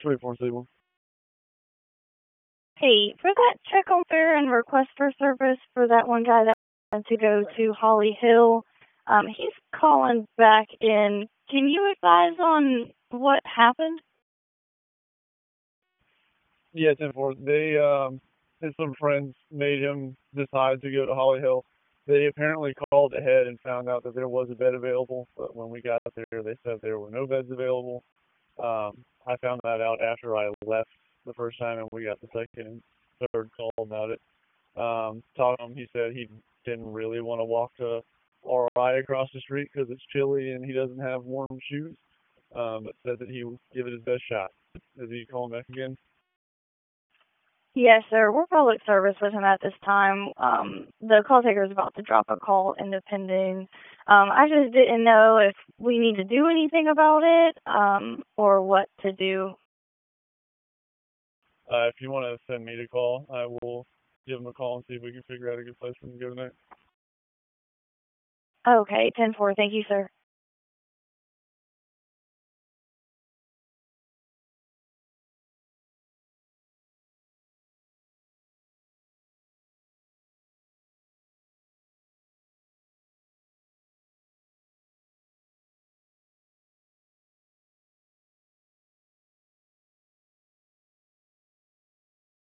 24/7. Hey, for that check on fare and request for service for that one guy that wanted to go to Holly Hill, he's calling back in. Can you advise on what happened? Yeah, 10/4. Some friends made him decide to go to Holly Hill. They apparently called ahead and found out that there was a bed available, but when we got there, they said there were no beds available. I found that out after I left the first time, and we got the second and third call about it. Talking to him, he said he didn't really want to walk to RI across the street because it's chilly and he doesn't have warm shoes, but said that he would give it his best shot. Is he calling back again? Yes, sir. We're public service with him at this time. The call taker is about to drop a call independent. I just didn't know if we need to do anything about it, or what to do. If you want to send me the call, I will give him a call and see if we can figure out a good place for him to go tonight. Okay, 10-4. Thank you, sir.